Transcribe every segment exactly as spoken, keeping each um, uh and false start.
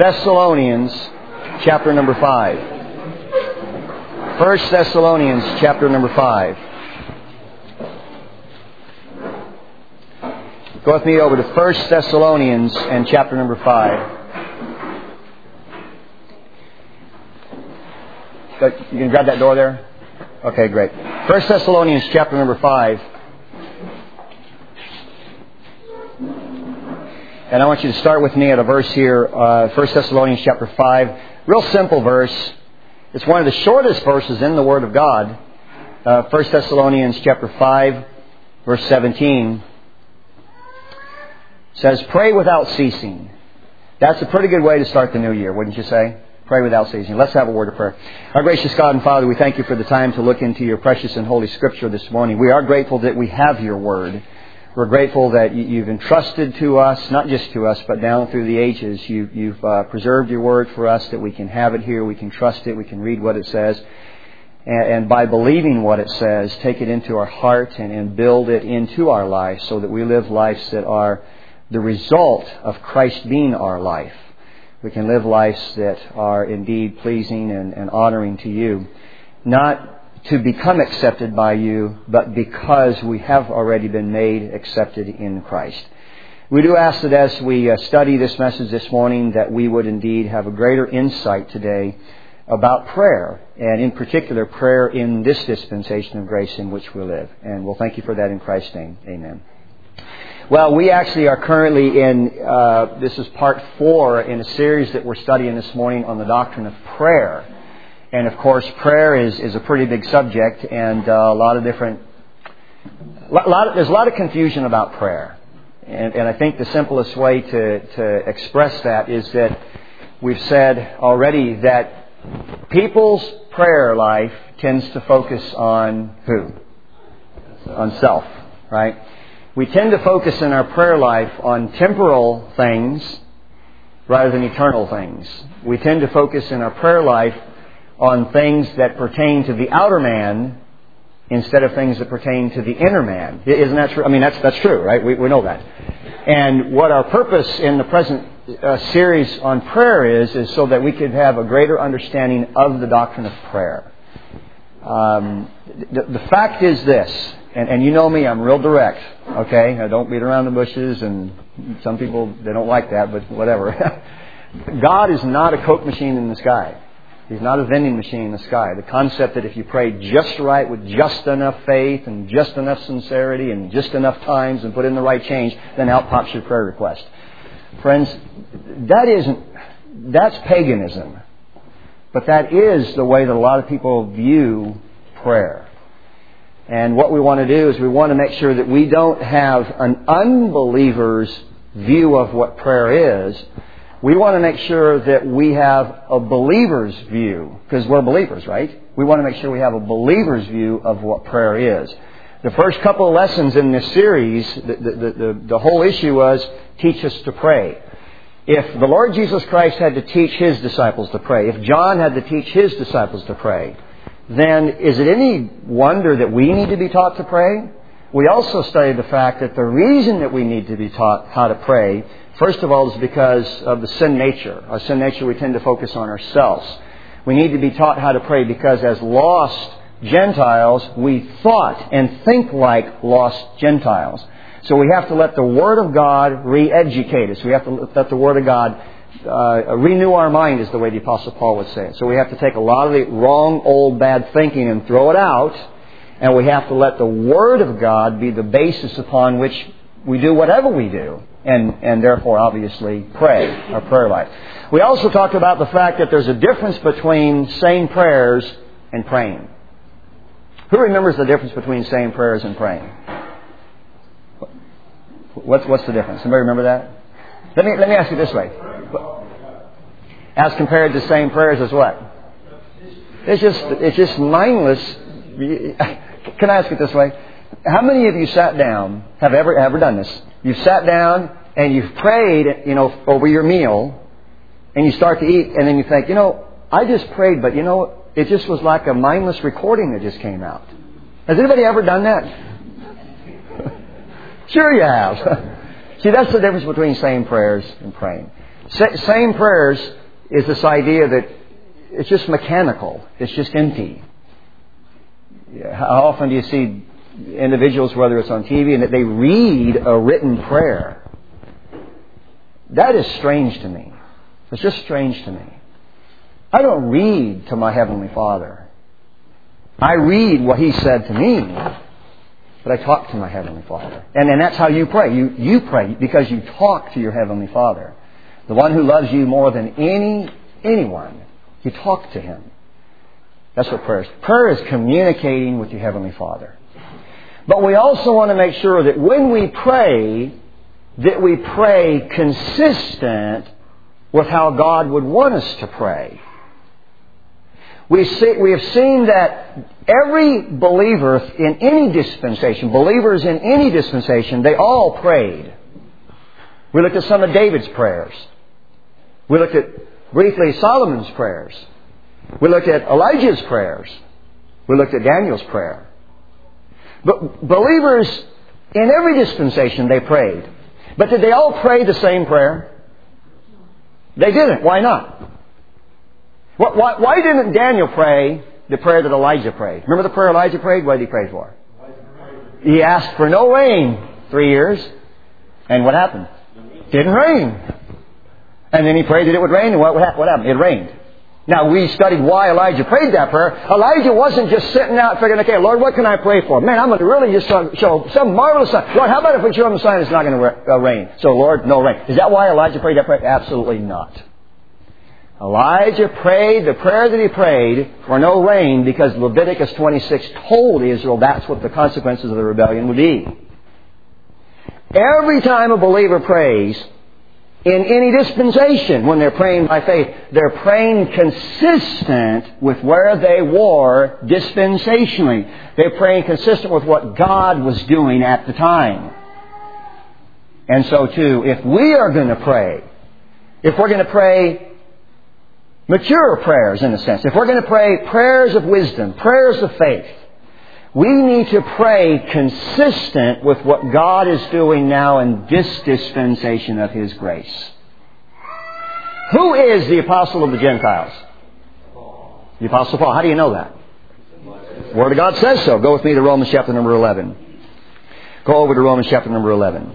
Thessalonians chapter number five. First Thessalonians chapter number five. Go with me over to First Thessalonians and chapter number five. You can grab that door there? Okay, great. First Thessalonians chapter number five. And I want you to start with me at a verse here, uh, First Thessalonians chapter five. Real simple verse. It's one of the shortest verses in the Word of God. Uh, First Thessalonians chapter five, verse seventeen. Says, pray without ceasing. That's a pretty good way to start the new year, wouldn't you say? Pray without ceasing. Let's have a word of prayer. Our gracious God and Father, we thank you for the time to look into your precious and holy Scripture this morning. We are grateful that we have your Word. We're grateful that you've entrusted to us, not just to us, but down through the ages. You, you've uh, preserved your Word for us, that we can have it here, we can trust it, we can read what it says. And, and by believing what it says, take it into our heart and, and build it into our life so that we live lives that are the result of Christ being our life. We can live lives that are indeed pleasing and, and honoring to you. Not to become accepted by you, but because we have already been made accepted in Christ. We do ask that as we uh, study this message this morning, that we would indeed have a greater insight today about prayer, and in particular prayer in this dispensation of grace in which we live. And we'll thank you for that in Christ's name. Amen. Well, we actually are currently in, uh, this is part four in a series that we're studying this morning on the doctrine of prayer. And of course, prayer is, is a pretty big subject, and uh, a lot of different, lot, lot of, there's a lot of confusion about prayer. And, and I think the simplest way to, to express that is that we've said already that people's prayer life tends to focus on who? On self, right? We tend to focus in our prayer life on temporal things rather than eternal things. We tend to focus in our prayer life on things that pertain to the outer man instead of things that pertain to the inner man. Isn't that true? I mean, that's that's true, right? We, we know that. And what our purpose in the present uh, series on prayer is, is so that we could have a greater understanding of the doctrine of prayer. Um, the, the fact is this, and, and you know me, I'm real direct, okay? I don't beat around the bushes, and some people, they don't like that, but whatever. God is not a Coke machine in the sky. He's not a vending machine in the sky. The concept that if you pray just right with just enough faith and just enough sincerity and just enough times and put in the right change, then out pops your prayer request. Friends, that isn't, that's paganism. But that is the way that a lot of people view prayer. And what we want to do is we want to make sure that we don't have an unbeliever's view of what prayer is. We want to make sure that we have a believer's view, because we're believers, right? We want to make sure we have a believer's view of what prayer is. The first couple of lessons in this series, the, the, the, the whole issue was, teach us to pray. If the Lord Jesus Christ had to teach His disciples to pray, if John had to teach his disciples to pray, then is it any wonder that we need to be taught to pray? We also studied the fact that the reason that we need to be taught how to pray, first of all, is because of the sin nature. Our sin nature, we tend to focus on ourselves. We need to be taught how to pray because as lost Gentiles, we thought and think like lost Gentiles. So we have to let the Word of God re-educate us. We have to let the Word of God uh, renew our mind, is the way the Apostle Paul would say it. So we have to take a lot of the wrong, old, bad thinking and throw it out. And we have to let the Word of God be the basis upon which we do whatever we do. And, and therefore, obviously, pray, our prayer life. We also talked about the fact that there's a difference between saying prayers and praying. Who remembers the difference between saying prayers and praying? What's, what's the difference? Somebody remember that? Let me, let me ask you this way. As compared to saying prayers as what? It's just, it's just mindless. Can I ask it this way? How many of you sat down, have ever, ever done this? You've sat down and you've prayed, you know, over your meal, and you start to eat, and then you think, you know, I just prayed, but you know, it just was like a mindless recording that just came out. Has anybody ever done that? Sure you have. See, that's the difference between saying prayers and praying. Sa- same prayers is this idea that it's just mechanical. It's just empty. How often do you see individuals, whether it's on T V, and that they read a written prayer? That is strange to me. It's just strange to me. I don't read to my Heavenly Father. I read what He said to me, but I talk to my Heavenly Father. And, and that's how you pray. You, you pray because you talk to your Heavenly Father. The one who loves you more than any anyone. You talk to Him. That's what prayer is. Prayer is communicating with your Heavenly Father. But we also want to make sure that when we pray, that we pray consistent with how God would want us to pray. We see, we have seen that every believer in any dispensation, believers in any dispensation, they all prayed. We looked at some of David's prayers. We looked at, briefly, Solomon's prayers. We looked at Elijah's prayers. We looked at Daniel's prayer. But believers in every dispensation, they prayed. But did they all pray the same prayer? They didn't. Why not? Why, why didn't Daniel pray the prayer that Elijah prayed? Remember the prayer Elijah prayed? What did he pray for? He asked for no rain three years. And what happened? Didn't rain. And then he prayed that it would rain. And what, what happened? It rained. Now, we studied why Elijah prayed that prayer. Elijah wasn't just sitting out figuring, okay, Lord, what can I pray for? Man, I'm going to really just show some marvelous sign. Lord, how about if we show him a sign it's not going to rain? So, Lord, no rain. Is that why Elijah prayed that prayer? Absolutely not. Elijah prayed the prayer that he prayed for no rain because Leviticus twenty-six told Israel that's what the consequences of the rebellion would be. Every time a believer prays, in any dispensation, when they're praying by faith, they're praying consistent with where they were dispensationally. They're praying consistent with what God was doing at the time. And so too, if we are going to pray, if we're going to pray mature prayers in a sense, if we're going to pray prayers of wisdom, prayers of faith, we need to pray consistent with what God is doing now in this dispensation of His grace. Who is the apostle of the Gentiles? The Apostle Paul. How do you know that? The Word of God says so. Go with me to Romans chapter number eleven. Go over to Romans chapter number eleven.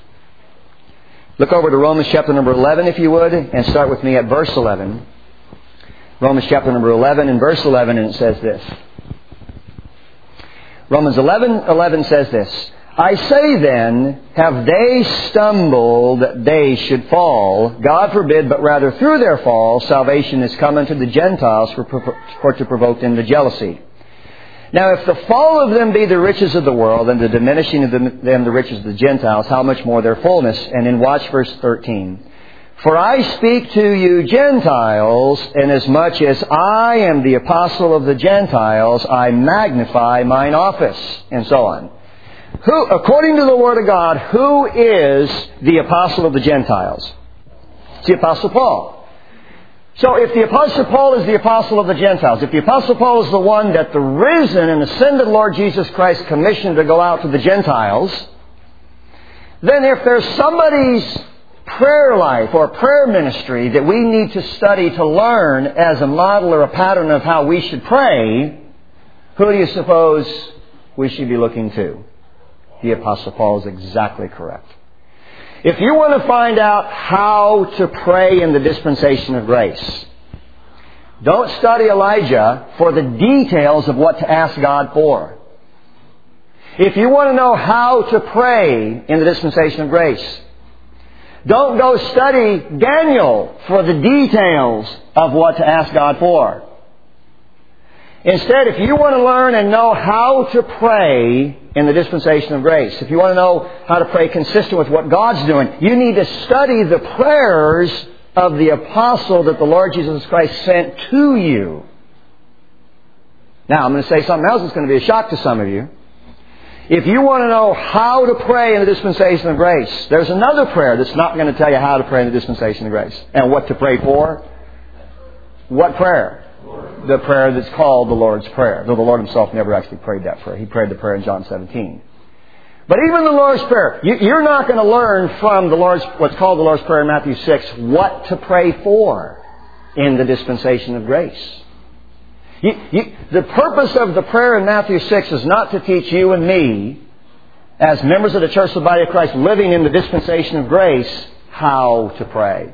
Look over to Romans chapter number eleven, if you would, and start with me at verse eleven. Romans chapter number eleven and verse eleven, and it says this. Romans eleven eleven says this. I say then, have they stumbled that they should fall? God forbid, but rather through their fall, salvation is come unto the Gentiles for, for to provoke them to jealousy. Now if the fall of them be the riches of the world, and the diminishing of them the riches of the Gentiles, how much more their fullness? And then watch verse thirteen. For I speak to you Gentiles, inasmuch as I am the apostle of the Gentiles, I magnify mine office, and so on. Who, according to the Word of God, who is the apostle of the Gentiles? It's the Apostle Paul. So if the Apostle Paul is the apostle of the Gentiles, if the Apostle Paul is the one that the risen and ascended Lord Jesus Christ commissioned to go out to the Gentiles, then if there's somebody's prayer life or prayer ministry that we need to study to learn as a model or a pattern of how we should pray, who do you suppose we should be looking to? The Apostle Paul is exactly correct. If you want to find out how to pray in the dispensation of grace, don't study Elijah for the details of what to ask God for. If you want to know how to pray in the dispensation of grace, don't go study Daniel for the details of what to ask God for. Instead, if you want to learn and know how to pray in the dispensation of grace, if you want to know how to pray consistent with what God's doing, you need to study the prayers of the apostle that the Lord Jesus Christ sent to you. Now, I'm going to say something else that's going to be a shock to some of you. If you want to know how to pray in the dispensation of grace, there's another prayer that's not going to tell you how to pray in the dispensation of grace. And what to pray for? What prayer? Lord. The prayer that's called the Lord's Prayer. Though the Lord Himself never actually prayed that prayer. He prayed the prayer in John seventeen. But even the Lord's Prayer, you, you're not going to learn from the Lord's, what's called the Lord's Prayer in Matthew six, what to pray for in the dispensation of grace. You, you, the purpose of the prayer in Matthew six is not to teach you and me, as members of the Church of the Body of Christ living in the dispensation of grace, how to pray.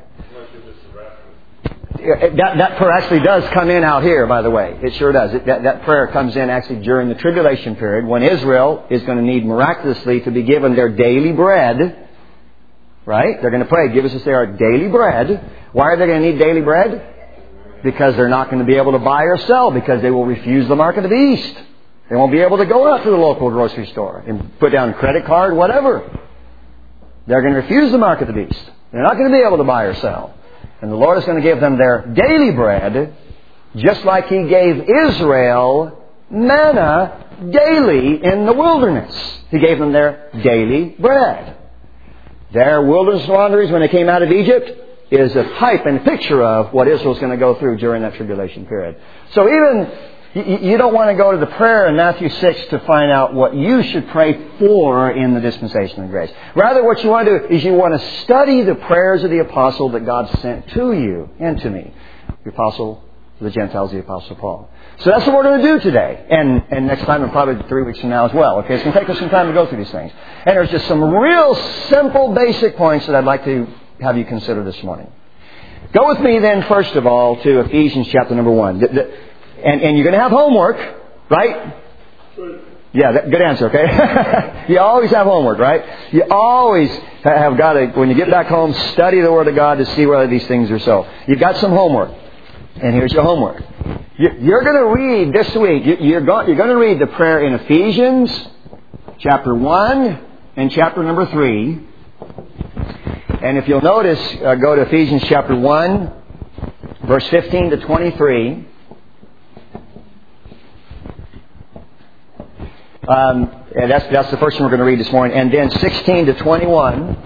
That, that prayer actually does come in out here, by the way. It sure does. It, that, that prayer comes in actually during the tribulation period when Israel is going to need miraculously to be given their daily bread. Right? They're going to pray, give us this our daily bread. Why are they going to need daily bread? Because they're not going to be able to buy or sell because they will refuse the mark of the beast. They won't be able to go out to the local grocery store and put down a credit card, whatever. They're going to refuse the mark of the beast. They're not going to be able to buy or sell. And the Lord is going to give them their daily bread, just like He gave Israel manna daily in the wilderness. He gave them their daily bread. Their wilderness wanderings when they came out of Egypt is a type and picture of what Israel's going to go through during that tribulation period. So even you don't want to go to the prayer in Matthew six to find out what you should pray for in the dispensation of grace. Rather, what you want to do is you want to study the prayers of the apostle that God sent to you and to me. The apostle to the Gentiles, the apostle Paul. So that's what we're going to do today. And, and next time and probably three weeks from now as well. Okay, it's going to take us some time to go through these things. And there's just some real simple basic points that I'd like to have you consider this morning. Go with me then, first of all, to Ephesians chapter number one. The, the, And, and you're going to have homework, right? Yeah, that, good answer, okay? You always have homework, right? You always have got to, when you get back home, study the Word of God to see whether these things are so. You've got some homework. And here's your homework. You're going to read this week, you're going to read the prayer in Ephesians chapter one and chapter number three. And if you'll notice, uh, go to Ephesians chapter one, verse fifteen to twenty-three. Um, and that's, that's the first one we're going to read this morning. And then sixteen to twenty-one.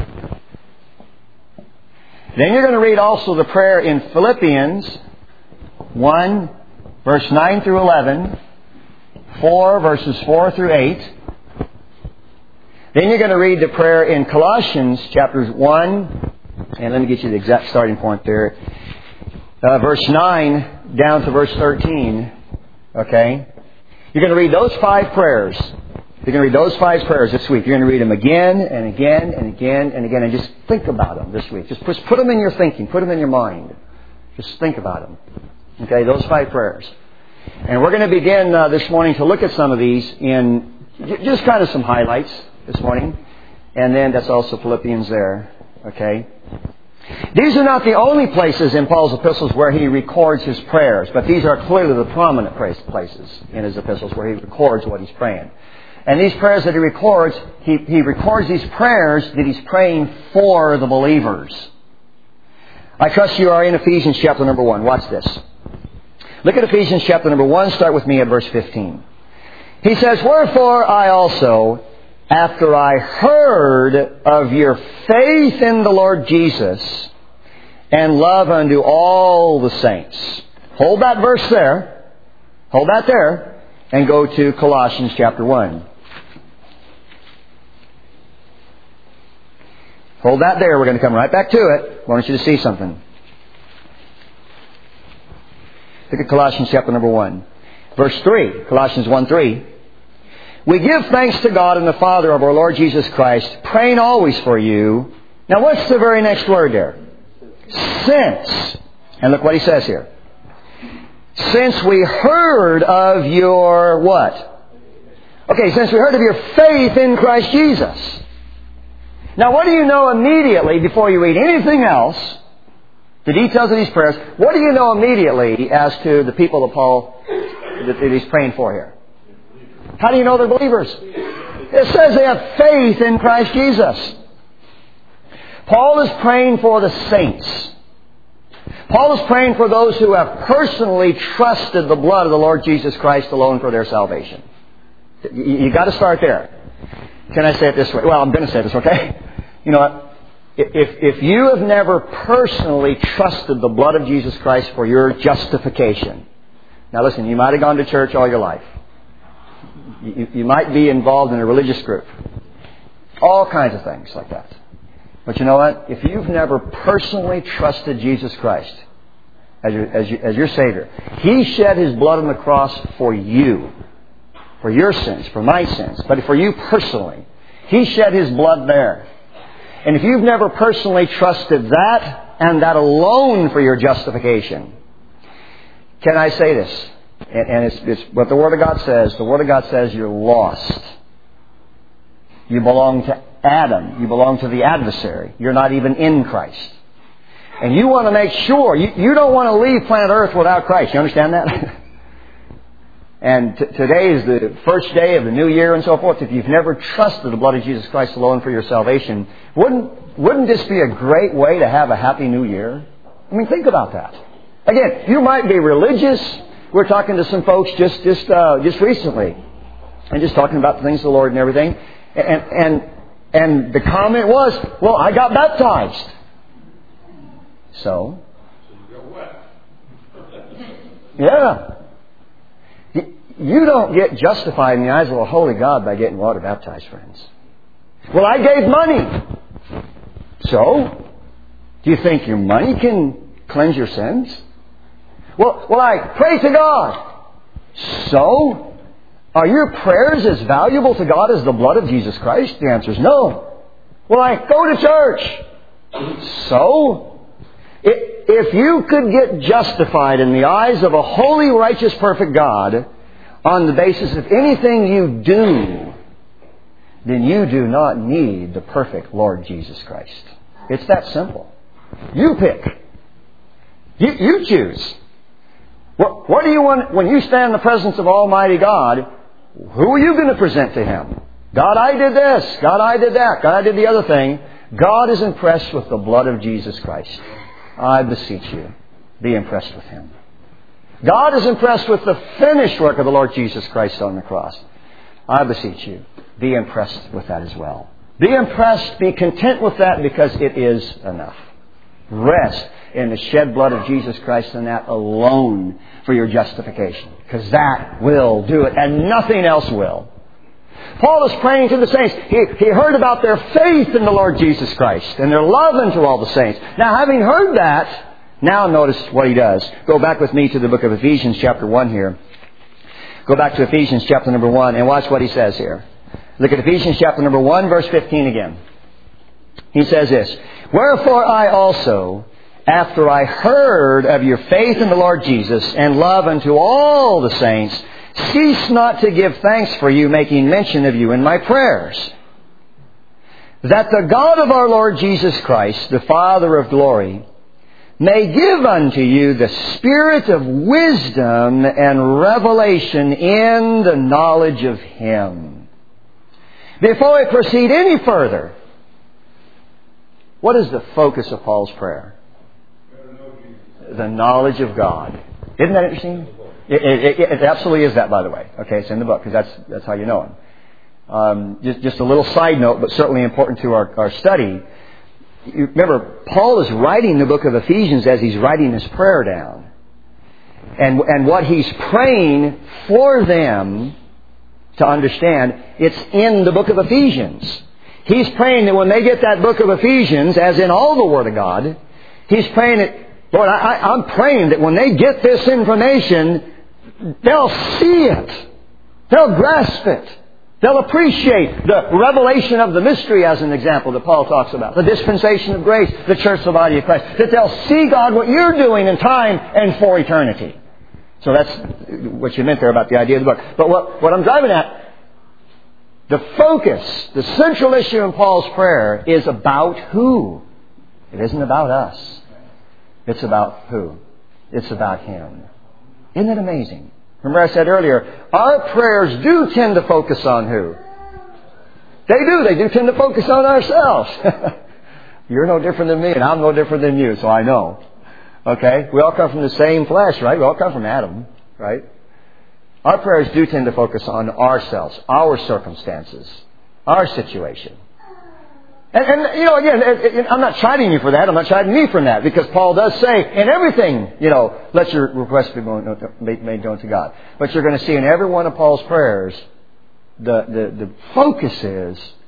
Then you're going to read also the prayer in Philippians one, verse nine through eleven. four, verses four through eight. Then you're going to read the prayer in Colossians chapters one. And let me get you the exact starting point there. Uh, verse nine down to verse thirteen. Okay? You're going to read those five prayers. You're going to read those five prayers this week. You're going to read them again and again and again and again. And just think about them this week. Just put them in your thinking. Put them in your mind. Just think about them. Okay, those five prayers. And we're going to begin uh, this morning to look at some of these in just kind of some highlights this morning. And then that's also Philippians there. Okay. These are not the only places in Paul's epistles where he records his prayers, but these are clearly the prominent places in his epistles where he records what he's praying. And these prayers that he records, he, he records these prayers that he's praying for the believers. I trust you are in Ephesians chapter number one. Watch this. Look at Ephesians chapter number one. Start with me at verse fifteen. He says, "Wherefore I also, after I heard of your faith in the Lord Jesus and love unto all the saints." Hold that verse there. Hold that there. And go to Colossians chapter one. Hold that there. We're going to come right back to it. I want you to see something. Look at Colossians chapter number one. Verse three. Colossians one three. "We give thanks to God and the Father of our Lord Jesus Christ, praying always for you." Now what's the very next word there? Since. And look what he says here. "Since we heard of your" what? Okay, since we heard of your faith in Christ Jesus. Now what do you know immediately before you read anything else, the details of these prayers, what do you know immediately as to the people that Paul, that he's praying for here? How do you know they're believers? It says they have faith in Christ Jesus. Paul is praying for the saints. Paul is praying for those who have personally trusted the blood of the Lord Jesus Christ alone for their salvation. You've got to start there. Can I say it this way? Well, I'm going to say this, okay? You know what? If, if you have never personally trusted the blood of Jesus Christ for your justification. Now listen, you might have gone to church all your life. You, you might be involved in a religious group. All kinds of things like that. But you know what? If you've never personally trusted Jesus Christ as your, as your, as your Savior, He shed His blood on the cross for you. For your sins, for my sins, but for you personally. He shed His blood there. And if you've never personally trusted that and that alone for your justification, can I say this? And, and it's, it's what the Word of God says. The Word of God says you're lost. You belong to Adam. You belong to the adversary. You're not even in Christ. And you want to make sure, you, you don't want to leave planet Earth without Christ. You understand that? And t- today is the first day of the new year and so forth. If you've never trusted the blood of Jesus Christ alone for your salvation, wouldn't, wouldn't this be a great way to have a happy new year? I mean, think about that. Again, you might be religious. We're talking to some folks just, just, uh, just recently. And just talking about the things of the Lord and everything. And, and, and the comment was, well, I got baptized. So? Yeah. You don't get justified in the eyes of a holy God by getting water baptized, friends. Well, I gave money. So? Do you think your money can cleanse your sins? Well, well, I pray to God. So? Are your prayers as valuable to God as the blood of Jesus Christ? The answer is no. Well, I go to church. So? If you could get justified in the eyes of a holy, righteous, perfect God on the basis of anything you do, then you do not need the perfect Lord Jesus Christ. It's that simple. You pick. You, you choose. What, what do you want when you stand in the presence of Almighty God? Who are you going to present to Him? God, I did this. God, I did that. God, I did the other thing. God is impressed with the blood of Jesus Christ. I beseech you, be impressed with Him. God is impressed with the finished work of the Lord Jesus Christ on the cross. I beseech you, be impressed with that as well. Be impressed, be content with that because it is enough. Rest in the shed blood of Jesus Christ and that alone for your justification. Because that will do it and nothing else will. Paul is praying to the saints. He, he heard about their faith in the Lord Jesus Christ and their love unto all the saints. Now, having heard that, now notice what he does. Go back with me to the book of Ephesians chapter one here. Go back to Ephesians chapter number one and watch what he says here. Look at Ephesians chapter number one, verse fifteen again. He says this, "Wherefore I also, after I heard of your faith in the Lord Jesus and love unto all the saints, cease not to give thanks for you, making mention of you in my prayers, that the God of our Lord Jesus Christ, the Father of glory, may give unto you the spirit of wisdom and revelation in the knowledge of Him." Before I proceed any further, what is the focus of Paul's prayer? The knowledge of God. Isn't that interesting? It, it, it absolutely is that, by the way. Okay, it's in the book because that's that's how you know Him. Um, just just a little side note, but certainly important to our, our study. You remember, Paul is writing the book of Ephesians as he's writing his prayer down. And, and what he's praying for them to understand, it's in the book of Ephesians. He's praying that when they get that book of Ephesians, as in all the Word of God, he's praying that, Lord, I, I, I'm praying that when they get this information, they'll see it. They'll grasp it. They'll appreciate the revelation of the mystery, as an example, that Paul talks about. The dispensation of grace, the church, the body of Christ. That they'll see, God, what you're doing in time and for eternity. So that's what you meant there about the idea of the book. But what, what I'm driving at, the focus, the central issue in Paul's prayer is about who? It isn't about us. It's about who? It's about Him. Isn't it amazing? Remember I said earlier, our prayers do tend to focus on who? They do. They do tend to focus on ourselves. You're no different than me and I'm no different than you, so I know. Okay? We all come from the same flesh, right? We all come from Adam, right? Our prayers do tend to focus on ourselves, our circumstances, our situation. And, and, you know, again, it, it, I'm not chiding you for that. I'm not chiding me for that. Because Paul does say, in everything, you know, let your requests be made known to God. But you're going to see in every one of Paul's prayers, the, the, the focus is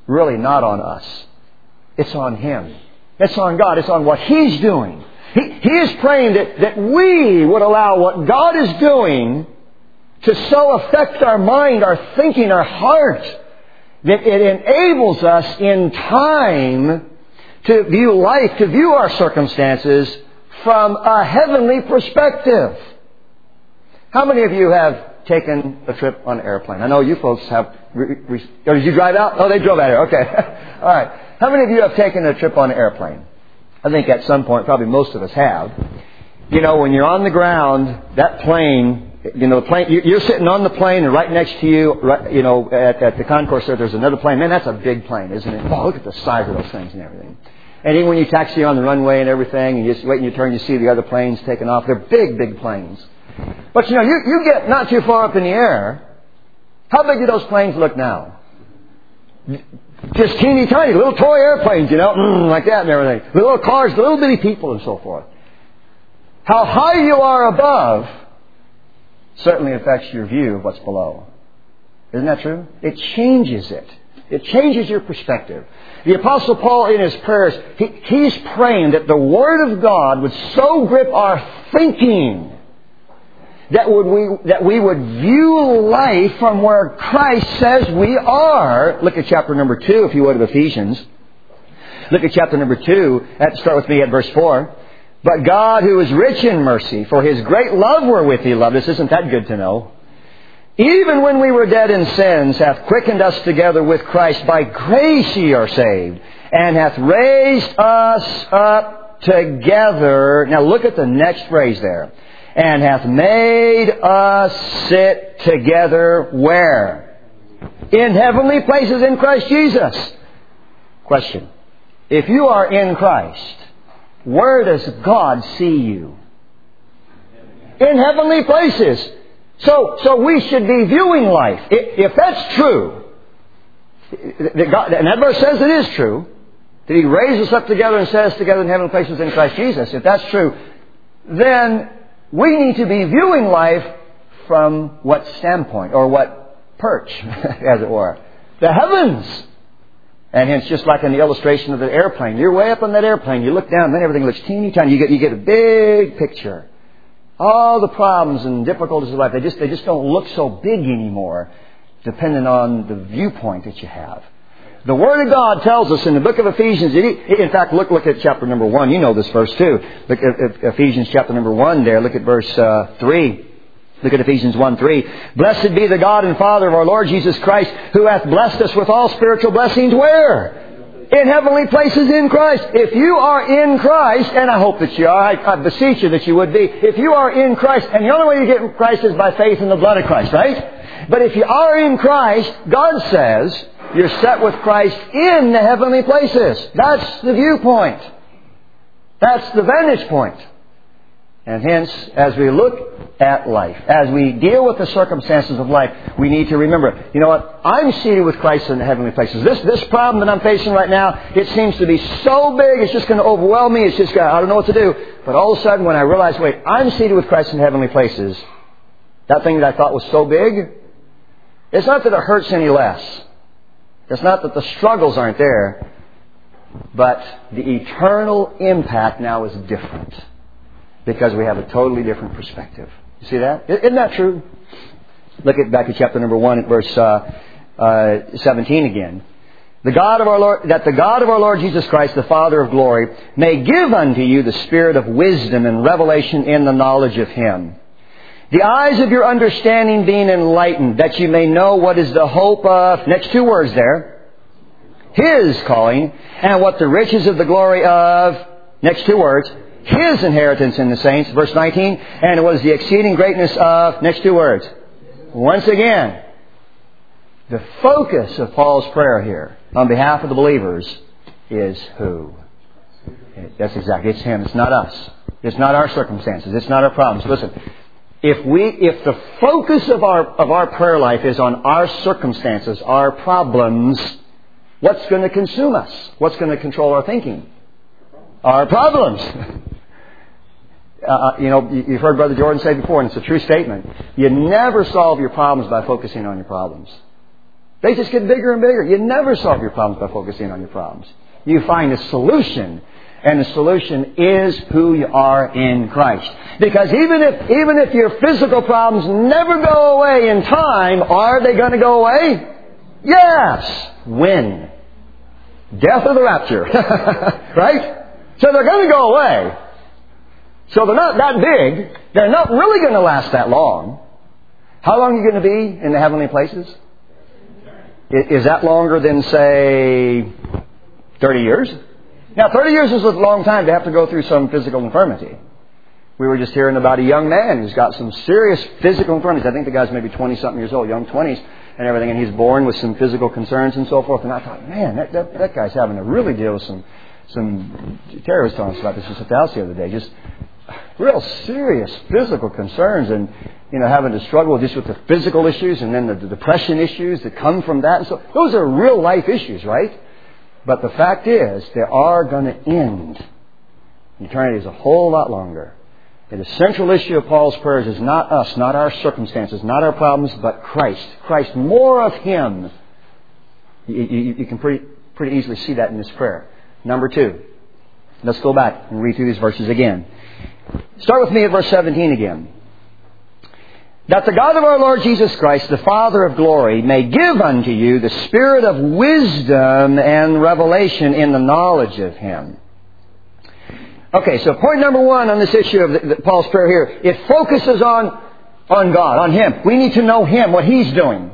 really not on us. It's on Him. It's on God. It's on what He's doing. He, he is praying that, that we would allow what God is doing to so affect our mind, our thinking, our heart, that it enables us in time to view life, to view our circumstances from a heavenly perspective. How many of you have taken a trip on an airplane? I know you folks have. Re- re- or did you drive out? Oh, they drove out here. Okay. All right. How many of you have taken a trip on an airplane? I think at some point, probably most of us have. You know, when you're on the ground, that plane, you know, the plane, you're sitting on the plane, and right next to you, right, you know, at, at the concourse there, there's another plane. Man, that's a big plane, isn't it? Oh, look at the size of those things and everything. And even when you taxi on the runway and everything, and you just wait and you turn, you see the other planes taking off. They're big, big planes. But you know, you, you get not too far up in the air. How big do those planes look now? Just teeny tiny, little toy airplanes, you know, like that and everything. The little cars, the little bitty people and so forth. How high you are above certainly affects your view of what's below. Isn't that true? It changes it. It changes your perspective. The Apostle Paul, in his prayers, he, he's praying that the Word of God would so grip our thinking that would we that we would view life from where Christ says we are. Look at chapter number two, if you would, of Ephesians. Look at chapter number two. Start with me at verse four. But God, who is rich in mercy, for His great love wherewith He loved us. Isn't that good to know? Even when we were dead in sins, hath quickened us together with Christ. By grace ye are saved, and hath raised us up together. Now look at the next phrase there. And hath made us sit together where? In heavenly places in Christ Jesus. Question. If you are in Christ, where does God see you? In heavenly places. So, so we should be viewing life. If that's true, that God, and that verse says it is true, that He raised us up together and set us together in heavenly places in Christ Jesus. If that's true, then we need to be viewing life from what standpoint, or what perch, as it were? The heavens. And hence, just like in the illustration of the airplane, you're way up on that airplane, you look down, then everything looks teeny tiny. You get, you get a big picture. All the problems and difficulties of life, they just, they just don't look so big anymore, depending on the viewpoint that you have. The Word of God tells us in the book of Ephesians, in fact, look look at chapter number one. You know this verse too. Look at Ephesians chapter number one there. Look at verse uh, three. Look at Ephesians one three. Blessed be the God and Father of our Lord Jesus Christ, who hath blessed us with all spiritual blessings where? In heavenly places in Christ. If you are in Christ, and I hope that you are, I, I beseech you that you would be. If you are in Christ, and the only way you get in Christ is by faith in the blood of Christ, right? But if you are in Christ, God says you're set with Christ in the heavenly places. That's the viewpoint. That's the vantage point. And hence, as we look at life, as we deal with the circumstances of life, we need to remember, you know what? I'm seated with Christ in the heavenly places. This this problem that I'm facing right now, it seems to be so big, it's just going to overwhelm me. It's just, I don't know what to do. But all of a sudden, when I realize, wait, I'm seated with Christ in heavenly places, that thing that I thought was so big, it's not that it hurts any less. It's not that the struggles aren't there, but the eternal impact now is different because we have a totally different perspective. You see that? Isn't that true? Look at back at chapter number one at verse uh, uh, seventeen again. The God of our Lord, that the God of our Lord Jesus Christ, the Father of glory, may give unto you the spirit of wisdom and revelation in the knowledge of Him. The eyes of your understanding being enlightened, that you may know what is the hope of, next two words there, His calling, and what the riches of the glory of, next two words, His inheritance in the saints, verse nineteen, and what is the exceeding greatness of, next two words. Once again, the focus of Paul's prayer here, on behalf of the believers, is who? That's exactly, it's Him, it's not us. It's not our circumstances, it's not our problems. Listen, If we, if the focus of our, of our prayer life is on our circumstances, our problems, what's going to consume us? What's going to control our thinking? Our problems. uh, you know, you've heard Brother Jordan say before, and it's a true statement. You never solve your problems by focusing on your problems. They just get bigger and bigger. You never solve your problems by focusing on your problems. You find a solution. And the solution is who you are in Christ. Because even if, even if your physical problems never go away in time, are they going to go away? Yes. When? Death or the rapture. Right? So they're going to go away. So they're not that big. They're not really going to last that long. How long are you going to be in the heavenly places? Is that longer than, say, thirty years? Now, thirty years is a long time to have to go through some physical infirmity. We were just hearing about a young man who's got some serious physical infirmities. I think the guy's maybe twenty-something years old, young twenties and everything, and he's born with some physical concerns and so forth. And I thought, man, that, that, that guy's having to really deal with some... some Terry was telling us about this at the house the other day. Just real serious physical concerns and, you know, having to struggle just with the physical issues and then the, the depression issues that come from that. And so those are real life issues, right? But the fact is, they are going to end. Eternity is a whole lot longer. And the central issue of Paul's prayers is not us, not our circumstances, not our problems, but Christ. Christ, more of Him. You, you, you can pretty, pretty easily see that in this prayer. Number two. Let's go back and read through these verses again. Start with me at verse seventeen again. That the God of our Lord Jesus Christ, the Father of glory, may give unto you the spirit of wisdom and revelation in the knowledge of Him. Okay, so point number one on this issue of the, the, Paul's prayer here, it focuses on, on God, on Him. We need to know Him, what He's doing.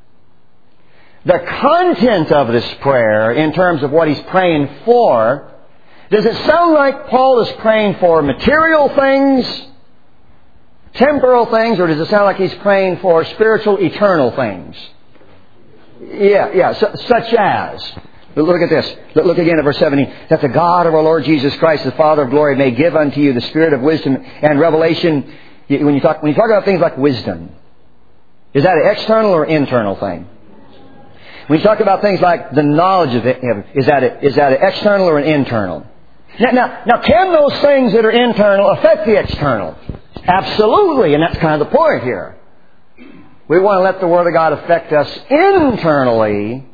The content of this prayer, in terms of what he's praying for, does it sound like Paul is praying for material things, temporal things, or does it sound like he's praying for spiritual, eternal things? Yeah, yeah, su- such as... Look at this. Look again at verse seventeen. That the God of our Lord Jesus Christ, the Father of glory, may give unto you the spirit of wisdom and revelation. When you talk, when you talk about things like wisdom, is that an external or internal thing? When you talk about things like the knowledge of it, is that a, is that an external or an internal? Now, now, now, can those things that are internal affect the external? Absolutely, and that's kind of the point here. We want to let the Word of God affect us internally,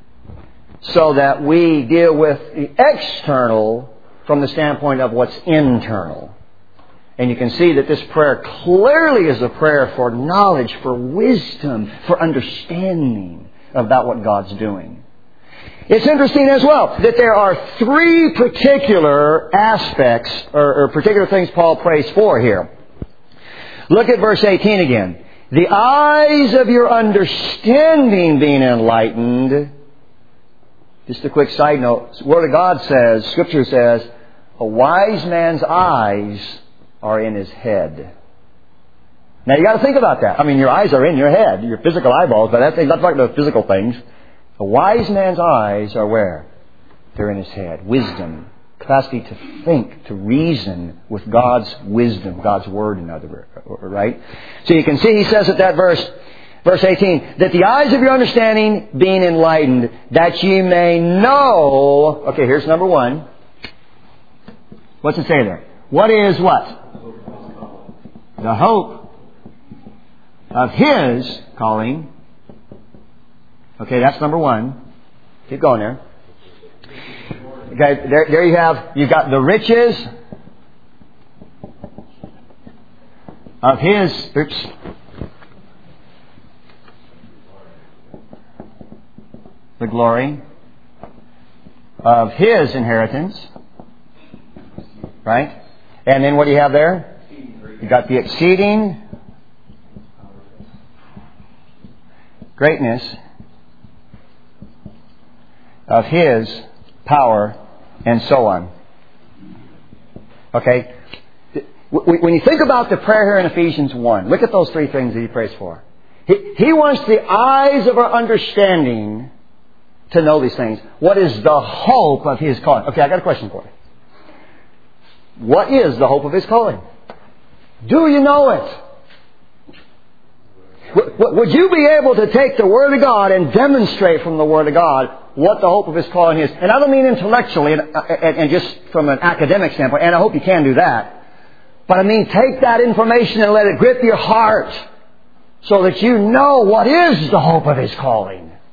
so that we deal with the external from the standpoint of what's internal. And you can see that this prayer clearly is a prayer for knowledge, for wisdom, for understanding about what God's doing. It's interesting as well that there are three particular aspects or, or particular things Paul prays for here. Look at verse eighteen again. The eyes of your understanding being enlightened. Just a quick side note. The Word of God says, Scripture says, a wise man's eyes are in his head. Now you got to think about that. I mean, your eyes are in your head, your physical eyeballs, but that's not talking about physical things. A wise man's eyes are where? They're in his head. Wisdom. Capacity to think, to reason with God's wisdom, God's Word, in other words, right? So you can see he says at that verse, Verse eighteen, that the eyes of your understanding being enlightened, that ye may know... Okay, here's number one. What's it say there? What is what? The hope of His calling. Okay, that's number one. Keep going there. Okay, there, there you have, you've got the riches of His... Oops. The glory of His inheritance. Right? And then what do you have there? You got the exceeding greatness of His power, and so on. Okay? When you think about the prayer here in Ephesians one, look at those three things that he prays for. He, he wants the eyes of our understanding to know these things. What is the hope of His calling? Okay, I got a question for you. What is the hope of His calling? Do you know it? Would you be able to take the Word of God and demonstrate from the Word of God what the hope of His calling is? And I don't mean intellectually and, and, and just from an academic standpoint, and I hope you can do that. But I mean, take that information and let it grip your heart so that you know what is the hope of His calling.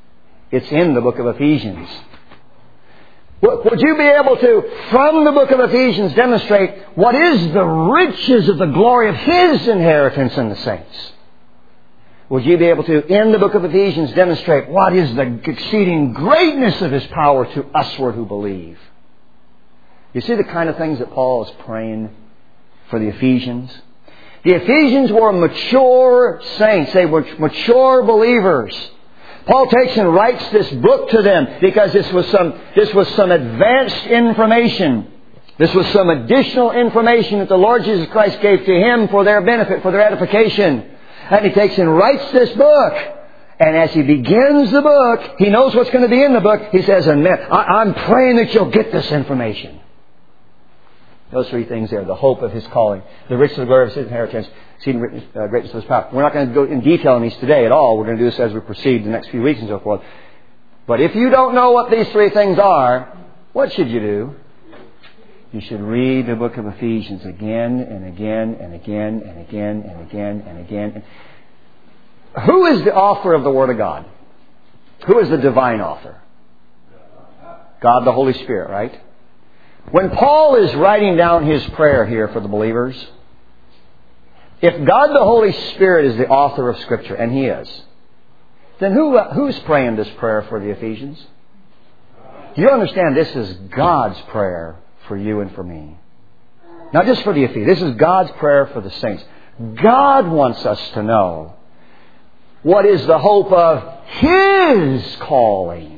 It's in the book of Ephesians. Would you be able to, from the book of Ephesians, demonstrate what is the riches of the glory of His inheritance in the saints? Would you be able to, in the book of Ephesians, demonstrate what is the exceeding greatness of His power to usward who believe? You see the kind of things that Paul is praying for the Ephesians? The Ephesians were mature saints. They were mature believers. Paul takes and writes this book to them because this was some, this was some advanced information. This was some additional information that the Lord Jesus Christ gave to him for their benefit, for their edification. And he takes and writes this book. And as he begins the book, he knows what's going to be in the book. He says, I'm praying that you'll get this information. Those three things there. The hope of His calling. The riches of the glory of His inheritance. Exceeding uh, greatness of His power. We're not going to go in detail on these today at all. We're going to do this as we proceed the next few weeks and so forth. But if you don't know what these three things are, what should you do? You should read the book of Ephesians again and again and again and again and again and again. Who is the author of the Word of God? Who is the divine author? God the Holy Spirit, right? When Paul is writing down his prayer here for the believers, if God the Holy Spirit is the author of Scripture, and He is, then who who's praying this prayer for the Ephesians? Do you understand this is God's prayer for you and for me? Not just for the Ephesians. This is God's prayer for the saints. God wants us to know what is the hope of His calling.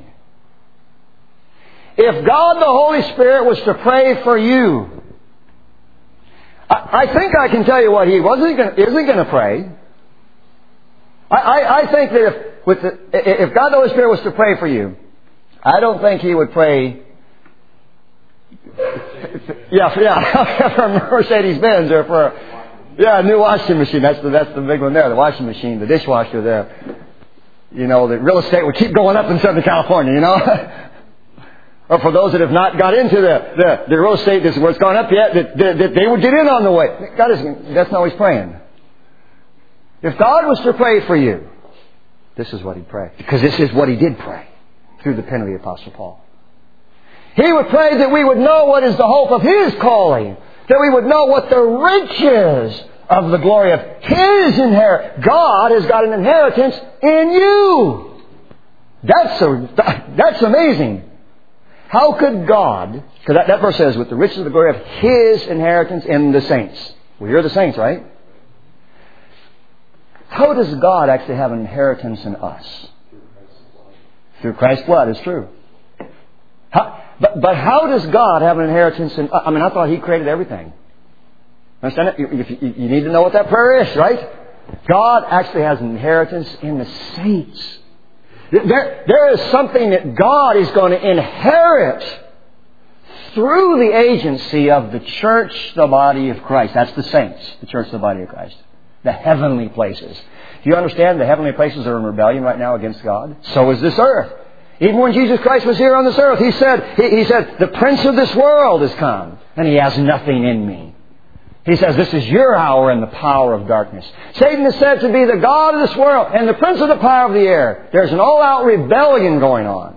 If God the Holy Spirit was to pray for you, I, I think I can tell you what He wasn't gonna, isn't going to pray. I, I, I think that if, with the, if God the Holy Spirit was to pray for you, I don't think He would pray. Yeah, yeah, for a Mercedes-Benz or for a, yeah, a new washing machine. That's the that's the big one there. The washing machine, the dishwasher there. You know, the real estate would keep going up in Southern California. You know. Or for those that have not got into the, the, the real estate where it's gone up yet, that, that, that they would get in on the way. God is, that's not what He's praying. If God was to pray for you, this is what He'd pray. Because this is what He did pray through the pen of the Apostle Paul. He would pray that we would know what is the hope of His calling. That we would know what the riches of the glory of His inheritance. God has got an inheritance in you. That's, a, that's amazing. How could God, because that, that verse says, with the riches of the glory of His inheritance in the saints. Well, you're the saints, right? How does God actually have an inheritance in us? Through Christ's blood, it's true. How, but, but how does God have an inheritance in us? I mean, I thought He created everything. Understand it? You, you, you need to know what that prayer is, right? God actually has an inheritance in the saints. There, there is something that God is going to inherit through the agency of the church, the body of Christ. That's the saints, the church, the body of Christ. The heavenly places. Do you understand the heavenly places are in rebellion right now against God? So is this earth. Even when Jesus Christ was here on this earth, He said, He, he said, the prince of this world has come, and he has nothing in me. He says, this is your hour in the power of darkness. Satan is said to be the god of this world and the prince of the power of the air. There's an all-out rebellion going on.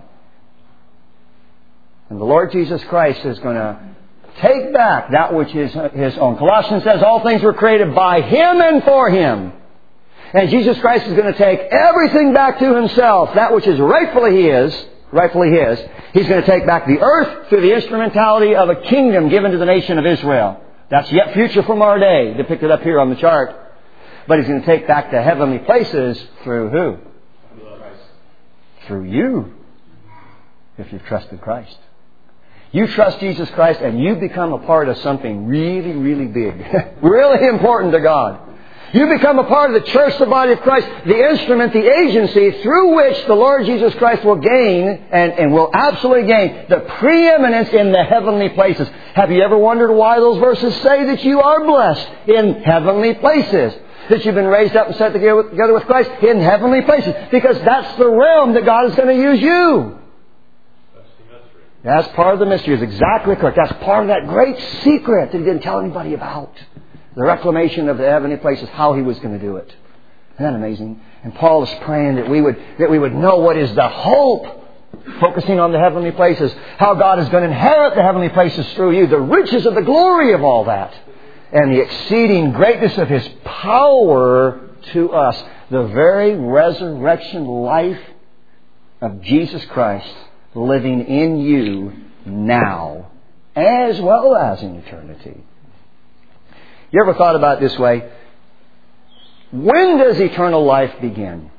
And the Lord Jesus Christ is going to take back that which is His own. Colossians says all things were created by Him and for Him. And Jesus Christ is going to take everything back to Himself. That which is rightfully His, rightfully His. He's going to take back the earth through the instrumentality of a kingdom given to the nation of Israel. That's yet future from our day, depicted up here on the chart. But He's going to take back the heavenly places through who? Christ. Through you, if you've trusted Christ. You trust Jesus Christ and you become a part of something really, really big. Really important to God. You become a part of the church, the body of Christ, the instrument, the agency through which the Lord Jesus Christ will gain and, and will absolutely gain the preeminence in the heavenly places. Have you ever wondered why those verses say that you are blessed in heavenly places? That you've been raised up and set together with, together with Christ in heavenly places. Because that's the realm that God is going to use you. That's the mystery. That's part of the mystery. Is exactly correct. That's part of that great secret that He didn't tell anybody about. The reclamation of the heavenly places, how He was going to do it. Isn't that amazing? And Paul is praying that we would that we would know what is the hope, focusing on the heavenly places, how God is going to inherit the heavenly places through you, the riches of the glory of all that, and the exceeding greatness of His power to us, the very resurrection life of Jesus Christ living in you now, as well as in eternity. You ever thought about it this way? When does eternal life begin?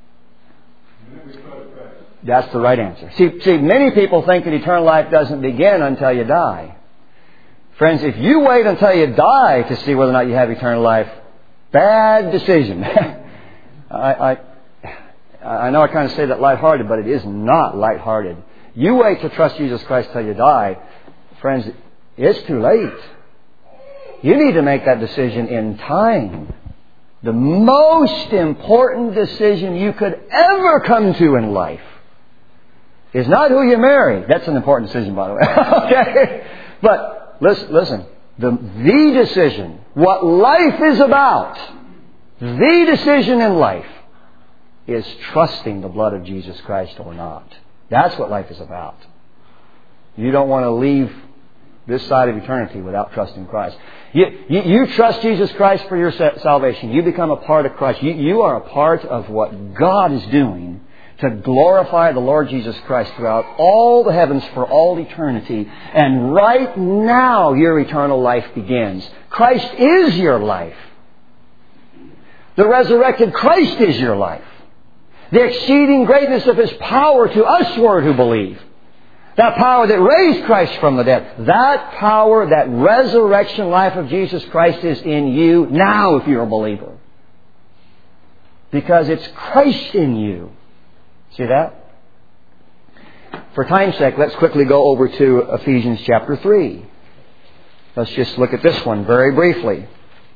That's the right answer. See, see, many people think that eternal life doesn't begin until you die. Friends, if you wait until you die to see whether or not you have eternal life, bad decision. I, I, I know I kind of say that lighthearted, but it is not lighthearted. You wait to trust Jesus Christ till you die, friends, it's too late. You need to make that decision in time. The most important decision you could ever come to in life is not who you marry. That's an important decision, by the way. Okay? But listen, listen. The, the decision, what life is about, the decision in life is trusting the blood of Jesus Christ or not. That's what life is about. You don't want to leave this side of eternity without trusting Christ. You, you, you trust Jesus Christ for your salvation. You become a part of Christ. You, you are a part of what God is doing to glorify the Lord Jesus Christ throughout all the heavens for all eternity. And right now your eternal life begins. Christ is your life. The resurrected Christ is your life. The exceeding greatness of His power to usward who believe. That power that raised Christ from the dead. That power, that resurrection life of Jesus Christ is in you now if you're a believer. Because it's Christ in you. See that? For time's sake, let's quickly go over to Ephesians chapter three. Let's just look at this one very briefly.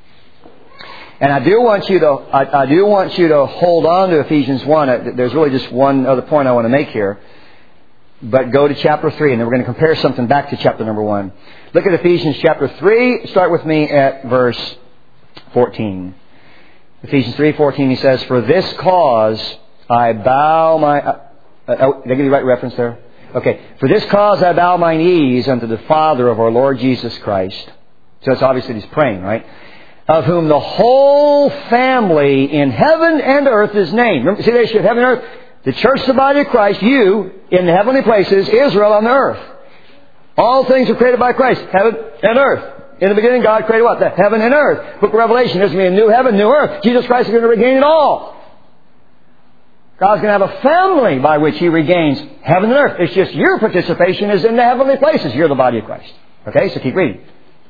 And I do want you to, I, I do want you to hold on to Ephesians one. There's really just one other point I want to make here. But go to chapter three, and then we're going to compare something back to chapter number one. Look at Ephesians chapter three. Start with me at verse fourteen. Ephesians three fourteen, he says, "For this cause I bow my..." Uh, uh, did I give you the right reference there? Okay. "For this cause I bow my knees unto the Father of our Lord Jesus Christ." So it's obviously he's praying, right? "Of whom the whole family in heaven and earth is named." Remember, see the issue of heaven and earth? The church, the body of Christ, you in the heavenly places, Israel on the earth. All things are created by Christ, heaven and earth. In the beginning, God created what? The heaven and earth. Book of Revelation, there's going to be a new heaven, new earth. Jesus Christ is going to regain it all. God's going to have a family by which He regains heaven and earth. It's just your participation is in the heavenly places. You're the body of Christ. Okay, so keep reading.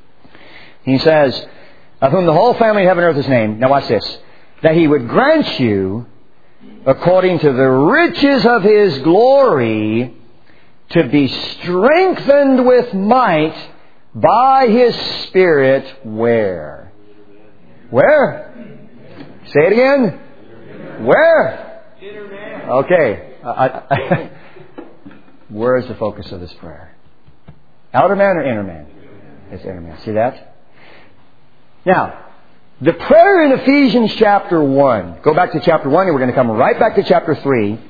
He says, "Of whom the whole family in heaven and earth is named." Now watch this. "That He would grant you, according to the riches of His glory, to be strengthened with might by His Spirit." Where? Where? Say it again. Where? Okay. I, I, where is the focus of this prayer? Outer man or inner man? It's inner man. See that? Now, the prayer in Ephesians chapter one. Go back to chapter one and we're going to come right back to chapter three.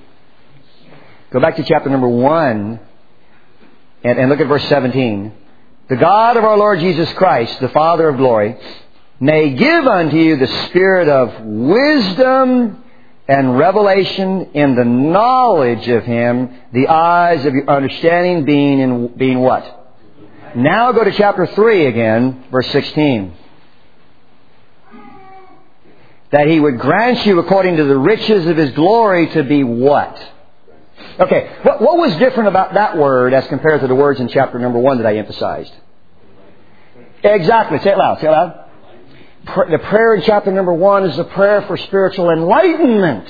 Go back to chapter number one and, and look at verse seventeen. "The God of our Lord Jesus Christ, the Father of glory, may give unto you the spirit of wisdom and revelation in the knowledge of Him, the eyes of your understanding being in being what?" Now go to chapter three again, verse sixteen. "That He would grant you according to the riches of His glory to be" what? Okay, what, what was different about that word as compared to the words in chapter number one that I emphasized? Exactly. Say it loud. Say it loud. The prayer in chapter number one is a prayer for spiritual enlightenment.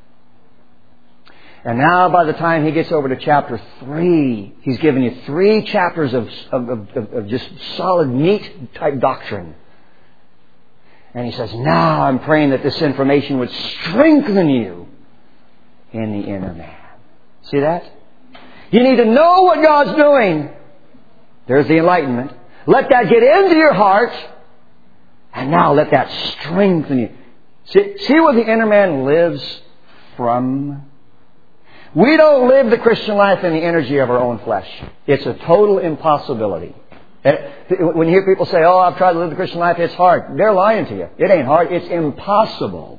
And now by the time he gets over to chapter three, he's given you three chapters of, of, of, of just solid, neat type doctrine. And he says, now I'm praying that this information would strengthen you in the inner man. See that? You need to know what God's doing. There's the enlightenment. Let that get into your heart. And now let that strengthen you. See, see where the inner man lives from? We don't live the Christian life in the energy of our own flesh. It's a total impossibility. When you hear people say, oh, I've tried to live the Christian life, it's hard. They're lying to you. It ain't hard. It's impossible.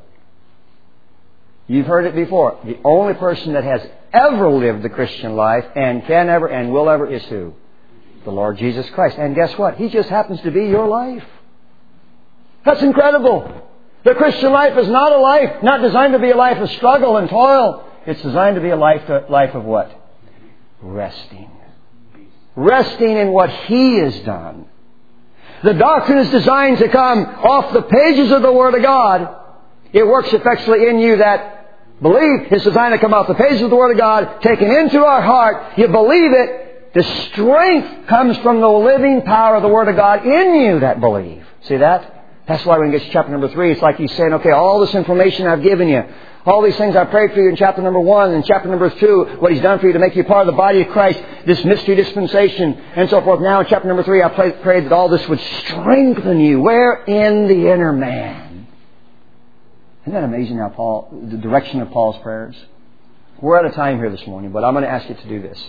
You've heard it before. The only person that has ever lived the Christian life and can ever and will ever is who? The Lord Jesus Christ. And guess what? He just happens to be your life. That's incredible. The Christian life is not a life, not designed to be a life of struggle and toil. It's designed to be a life, to, life of what? Resting. Resting in what He has done. The doctrine is designed to come off the pages of the Word of God. It works effectually in you that belief is designed to come off the pages of the Word of God, taken into our heart. You believe it. The strength comes from the living power of the Word of God in you that believe. See that? That's why when we get to chapter number three, it's like He's saying, okay, all this information I've given you, all these things I prayed for you in chapter number one and chapter number two, what He's done for you to make you part of the body of Christ, this mystery dispensation, and so forth. Now in chapter number three, I prayed, prayed that all this would strengthen you. Where? In the inner man. Isn't that amazing how Paul, the direction of Paul's prayers? We're out of time here this morning, but I'm going to ask you to do this.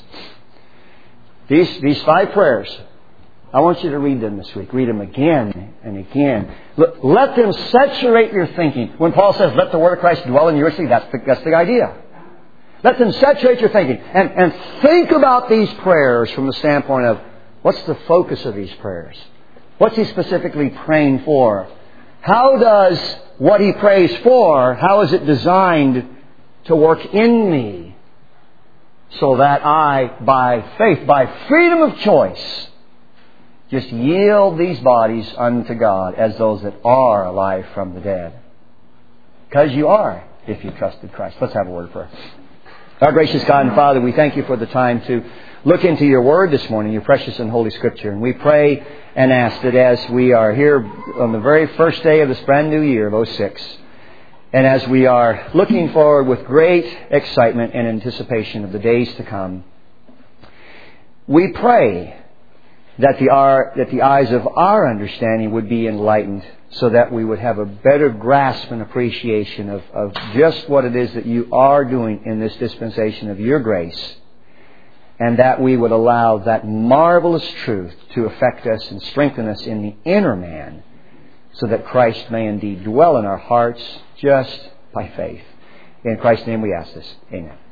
These, these five prayers, I want you to read them this week. Read them again and again. Let them saturate your thinking. When Paul says, let the Word of Christ dwell in you richly, that's the, that's the idea. Let them saturate your thinking. And, and think about these prayers from the standpoint of, what's the focus of these prayers? What's he specifically praying for? How does what he prays for, how is it designed to work in me so that I, by faith, by freedom of choice, just yield these bodies unto God as those that are alive from the dead? Because you are, if you trusted Christ. Let's have a word of prayer. Our gracious God and Father, we thank you for the time to look into your Word this morning, your precious and holy Scripture. And we pray and ask that as we are here on the very first day of this brand new year of oh six, and as we are looking forward with great excitement and anticipation of the days to come, we pray that the, our, that the eyes of our understanding would be enlightened so that we would have a better grasp and appreciation of, of just what it is that you are doing in this dispensation of your grace, and that we would allow that marvelous truth to affect us and strengthen us in the inner man so that Christ may indeed dwell in our hearts just by faith. In Christ's name we ask this. Amen.